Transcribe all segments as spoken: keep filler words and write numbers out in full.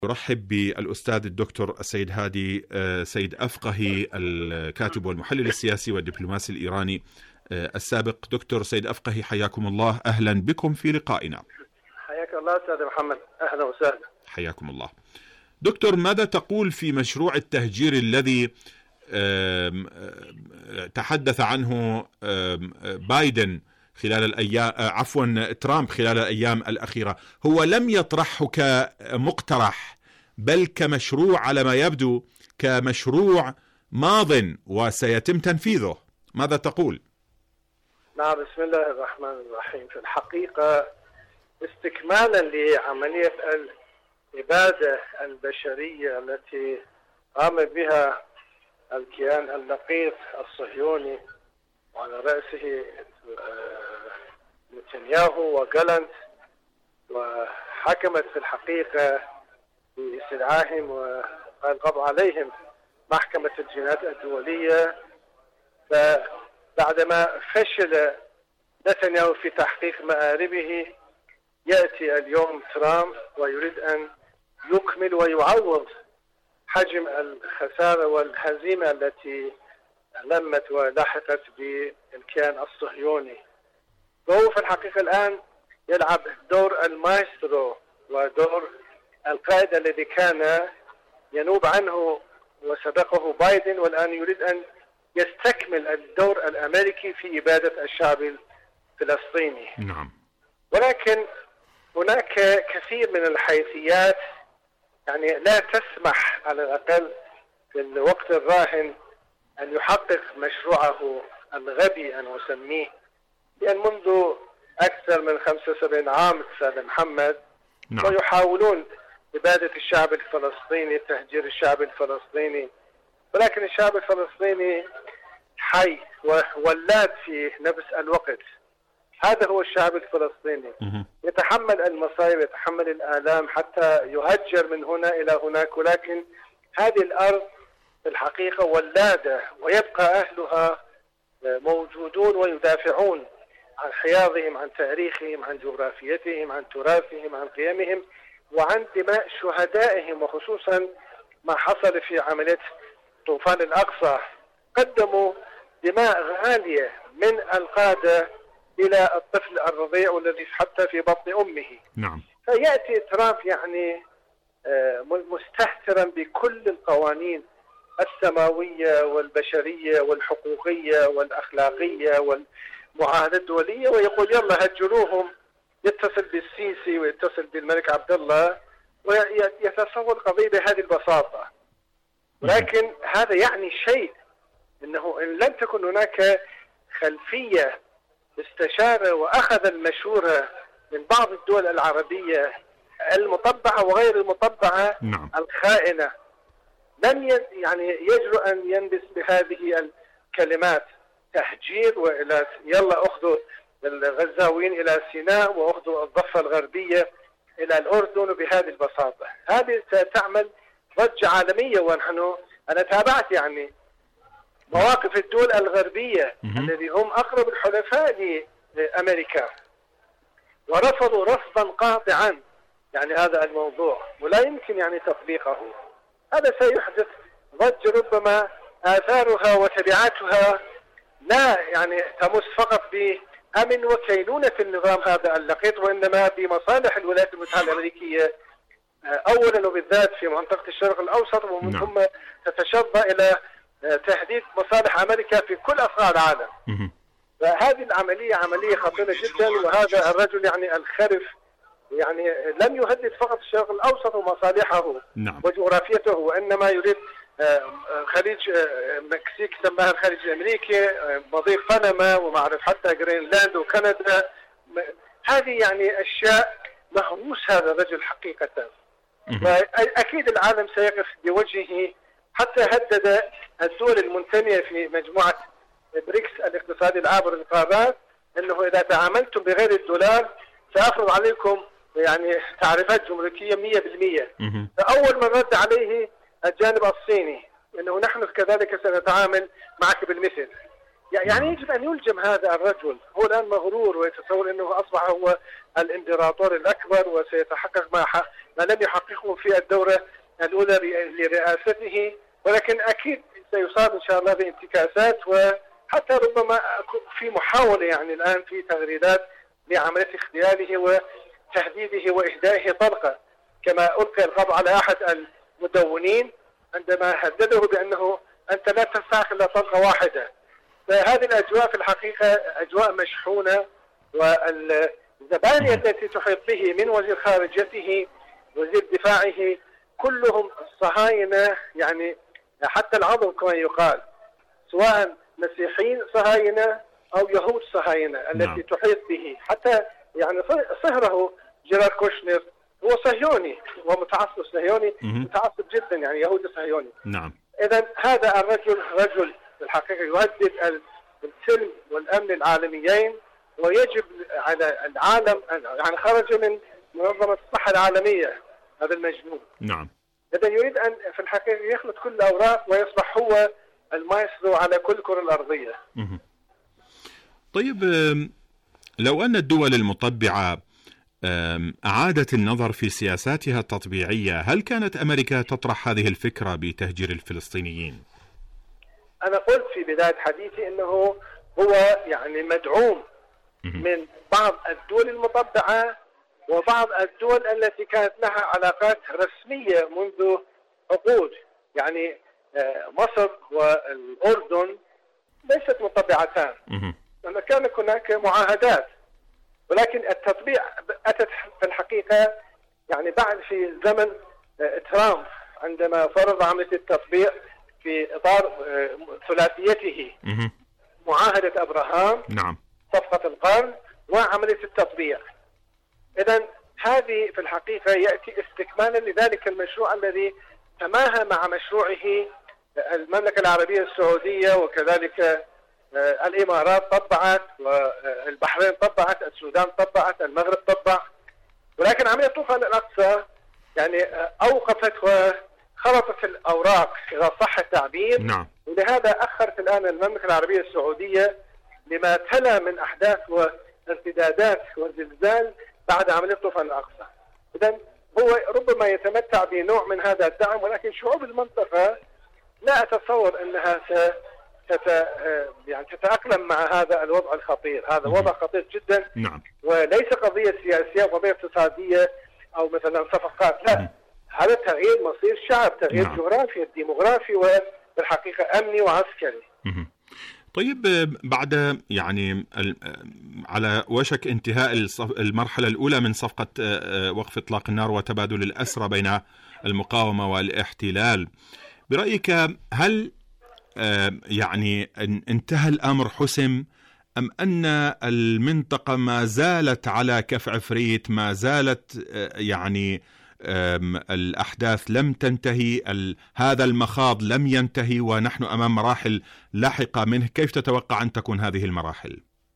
أرحب بالأستاذ الدكتور السيد هادي سيد أفقهي، الكاتب والمحلل السياسي والدبلوماسي الإيراني السابق. دكتور سيد أفقهي، حياكم الله، أهلا بكم في لقائنا. حياك الله أستاذ محمد، أهلا وسهلا. حياكم الله. دكتور، ماذا تقول في مشروع التهجير الذي تحدث عنه بايدن خلال الأيام عفوا ترامب خلال الأيام الأخيرة؟ هو لم يطرحه كمقترح بل كمشروع، على ما يبدو كمشروع ماض وسيتم تنفيذه. ماذا تقول؟ نعم، بسم الله الرحمن الرحيم. في الحقيقة استكمالا لعملية الإبادة البشرية التي قام بها الكيان اللقيط الصهيوني وعلى رأسه نتنياهو وجالنت، وحكمت في الحقيقة باستدعائهم والقبض عليهم محكمة الجنايات الدولية. فبعدما فشل نتنياهو في تحقيق مآربه، يأتي اليوم ترامب ويريد أن يكمل ويعوض حجم الخسارة والهزيمة التي لمت ولحقت بالكيان الصهيوني. وهو في الحقيقة الآن يلعب دور المايسترو ودور القائد الذي كان ينوب عنه وسبقه بايدن، والآن يريد أن يستكمل الدور الأمريكي في إبادة الشعب الفلسطيني. نعم. ولكن هناك كثير من الحيثيات يعني لا تسمح على الأقل في الوقت الراهن أن يحقق مشروعه الغبي أن أسميه، لأن منذ أكثر من خمسة وسبعين عام أستاذ محمد نعم. ويحاولون إبادة الشعب الفلسطيني، تهجير الشعب الفلسطيني، ولكن الشعب الفلسطيني حي وولاد في نفس الوقت. هذا هو الشعب الفلسطيني، يتحمل المصائب، يتحمل الآلام، حتى يهجر من هنا إلى هناك، ولكن هذه الأرض في الحقيقة ولادة، ويبقى أهلها موجودون ويدافعون عن حياضهم، عن تاريخهم، عن جغرافيتهم، عن تراثهم، عن قيمهم، وعن دماء شهدائهم. وخصوصا ما حصل في عملية طوفان الأقصى، قدموا دماء غالية من القادة إلى الطفل الرضيع والذي حتى في بطن أمه. نعم. فيأتي ترامب يعني مستهترا بكل القوانين السماوية والبشرية والحقوقية والأخلاقية والمعاهدات الدولية، ويقول يلا هجروهم، يتصل بالسيسي ويتصل بالملك عبد الله ويتصور القضية بهذه البساطة. ولكن هذا يعني شيء، إنه إن لم تكن هناك خلفية استشار وأخذ المشورة من بعض الدول العربية المطبعة وغير المطبعة نعم. الخائنة، لم يعني يجرؤ أن ينبس بهذه الكلمات تهجير وإلى يلا أخذوا الغزاويين إلى سيناء وأخذوا الضفة الغربية إلى الأردن بهذه البساطة. هذه ستعمل ضجة عالمية. ونحن أنا تابعت يعني مواقف الدول الغربية الذي هم أقرب الحلفاء لأمريكا، ورفضوا رفضا قاطعا يعني هذا الموضوع، ولا يمكن يعني تطبيقه. هذا سيحدث ضجة ربما آثارها وتبعاتها لا يعني تمس فقط بأمن وكينونة النظام هذا اللقيط، وإنما بمصالح الولايات المتحدة الأمريكية أولا وبالذات في منطقة الشرق الأوسط، ومن ثم تتشظى إلى تهديد مصالح أمريكا في كل أصقاع العالم. فهذه العملية عملية خطيرة جدا، وهذا الرجل يعني الخرف يعني لم يهدد فقط الشرق الأوسط ومصالحه نعم. وجغرافيته، وإنما يريد خليج مكسيك سماها الخليج الأمريكي، مضيق بنما، وما أعرف حتى جرينلاند وكندا. هذه يعني أشياء مهووس هذا الرجل حقيقة. فأكيد العالم سيقف بوجهه، حتى هدد الدول المنتمية في مجموعة بريكس الاقتصادي العابر للقارات أنه إذا تعاملتم بغير الدولار سأفرض عليكم يعني تعريفات جمركية مية بالمية. فأول من رد عليه الجانب الصيني أنه نحن كذلك سنتعامل معك بالمثل. يعني يجب أن يلجم هذا الرجل. هو الآن مغرور ويتصور أنه أصبح هو الإمبراطور الأكبر وسيتحقق ما, ما لم يحققه في الدورة الأولى لرئاسته، ولكن أكيد سيصاب إن شاء الله بانتكاسات، وحتى ربما في محاولة يعني الآن في تغريدات لعملية اغتياله وتهديده وإهدائه طلقة، كما ألقي القبض على أحد المدونين عندما هدده بأنه أنت لا تستحق إلا طلقة واحدة. فهذه الأجواء في الحقيقة أجواء مشحونة، والزبانية التي تحيط به من وزير خارجيته وزير دفاعه كلهم صهاينة، يعني حتى العظم كما يقال، سواء مسيحيين صهاينة أو يهود صهاينة التي نعم. تحيط به. حتى يعني صهره جيرار كوشنر هو صهيوني ومتعصب صهيوني متعصب جدا، يعني يهودي صهيوني. نعم. إذا هذا الرجل رجل في الحقيقة يهدد السلم والأمن العالميين، ويجب على العالم أن يعني خرج من منظمة الصحة العالمية هذا المجنون. نعم. إذا يريد أن في الحقيقة يخلط كل الأوراق ويصبح هو المايسترو على كل الكرة الأرضية. مه. طيب لو أن الدول المطبعة أعادت النظر في سياساتها التطبيعية، هل كانت أمريكا تطرح هذه الفكرة بتهجير الفلسطينيين؟ أنا قلت في بداية حديثي أنه هو يعني مدعوم من بعض الدول المطبعة وبعض الدول التي كانت لها علاقات رسمية منذ عقود، يعني مصر والأردن ليست مطبعتان، لما كان هناك معاهدات، ولكن التطبيع أتت في الحقيقة يعني بعد في زمن ترامب عندما فرض عملية التطبيع في إطار ثلاثيته، معاهدة أبراهام، نعم، صفقة القرن، وعملية التطبيع. إذن هذه في الحقيقة يأتي استكمالا لذلك المشروع الذي تماهى مع مشروعه المملكة العربية السعودية، وكذلك الإمارات طبعت، والبحرين طبعت، السودان طبعت، المغرب طبع، ولكن عملية طوفان الأقصى يعني أوقفت وخلطت الأوراق إذا صح التعبير. نعم. ولهذا أخرت الآن المملكة العربية السعودية لما تلا من أحداث وارتدادات وزلزال بعد عملية طوفان الأقصى. إذن هو ربما يتمتع بنوع من هذا الدعم، ولكن شعوب المنطقة لا أتصور أنها تت... يعني تتأقلم مع هذا الوضع الخطير. هذا وضع خطير جدا. نعم. وليس قضية سياسية وقضية اقتصادية أو مثلا صفقات، لا، هذا تغيير مصير شعب، تغيير نعم. جغرافي ديموغرافي وبالحقيقة أمني وعسكري. طيب بعد يعني على وشك انتهاء المرحلة الأولى من صفقة وقف إطلاق النار وتبادل الأسرى بين المقاومة والاحتلال، برأيك هل يعني انتهى الأمر حسم، أم أن المنطقة ما زالت على كف عفريت، ما زالت يعني الأحداث لم تنتهي، هذا المخاض لم ينتهي ونحن أمام مراحل لاحقة منه؟ كيف تتوقع أن تكون هذه المراحل؟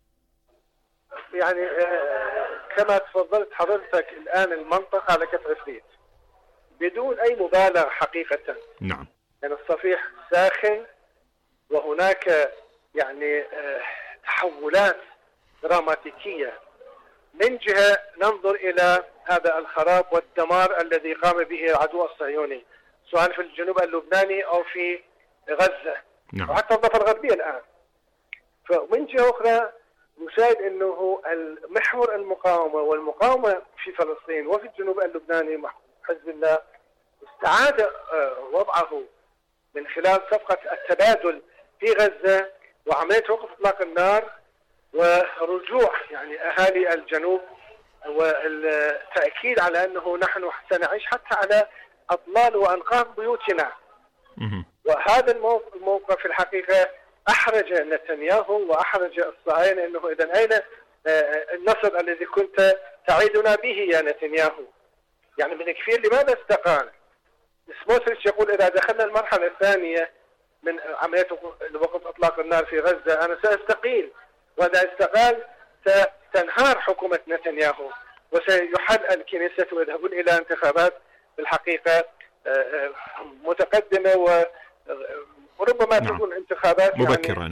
يعني كما تفضلت حضرتك الآن المنطقة على كف عفريت بدون أي مبالغة حقيقة. نعم. يعني الصفيح ساخن، وهناك يعني تحولات دراماتيكية. من جهة ننظر إلى هذا الخراب والدمار الذي قام به العدو الصهيوني سواء في الجنوب اللبناني أو في غزة. نعم. وحتى الضفة الغربية الآن. فمن جهة أخرى نشاهد أنه المحور المقاومة والمقاومة في فلسطين وفي الجنوب اللبناني حزب الله استعاد وضعه من خلال صفقة التبادل في غزة وعملية وقف إطلاق النار ورجوع يعني أهالي الجنوب، والتأكيد على أنه نحن سنعيش حتى على أطلال وأنقاض بيوتنا. وهذا الموقف في الحقيقة أحرج نتنياهو وأحرج الصهاينة، أنه إذن أين النصر الذي كنت تعيدنا به يا نتنياهو؟ يعني من كثير لماذا استقال؟ سموتريتش يقول إذا دخلنا المرحلة الثانية من عملية وقف إطلاق النار في غزة أنا سأستقيل، وإذا استقال ستنهار حكومة نتنياهو وسيحل الكنيسة ويذهبون إلى انتخابات بالحقيقة متقدمة وربما نعم. تكون انتخابات مبكرة. يعني نعم. من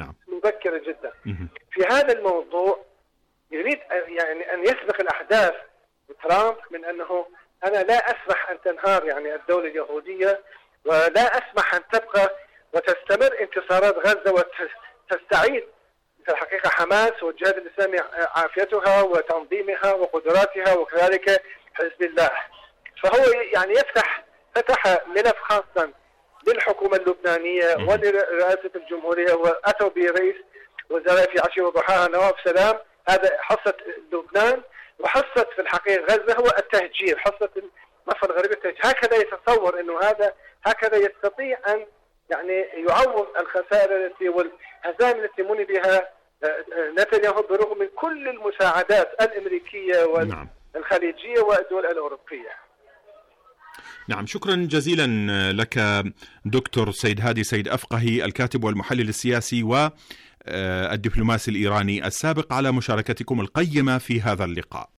مبكرة جدا. في هذا الموضوع يريد يعني أن يسبق الأحداث ترامب من أنه أنا لا أسمح أن تنهار يعني الدولة اليهودية، ولا أسمح أن تبقى وتستمر انتصارات غزة وتستعيد في الحقيقة حماس والجهاد الإسلامي عافيتها وتنظيمها وقدراتها، وكذلك حزب الله. فهو يعني يفتح فتح ملف خاصا للحكومة اللبنانية ولرئاسة الجمهورية، وأتوا برئيس وزراء في عشية وضحاها نواف سلام. هذا حصة لبنان وحصة في الحقيقة غزة هو التهجير، حصة الضفة الغربية التهجير. هكذا يتصور أنه هذا هكذا يستطيع أن يعني يعوض الخسائر التي والهزائم التي مني بها نتنياهو برغم من كل المساعدات الأمريكية والخليجية والدول الأوروبية. نعم، شكرا جزيلا لك دكتور سيد هادي سيد أفقهي، الكاتب والمحلل السياسي والدبلوماسي الإيراني السابق، على مشاركتكم القيمة في هذا اللقاء.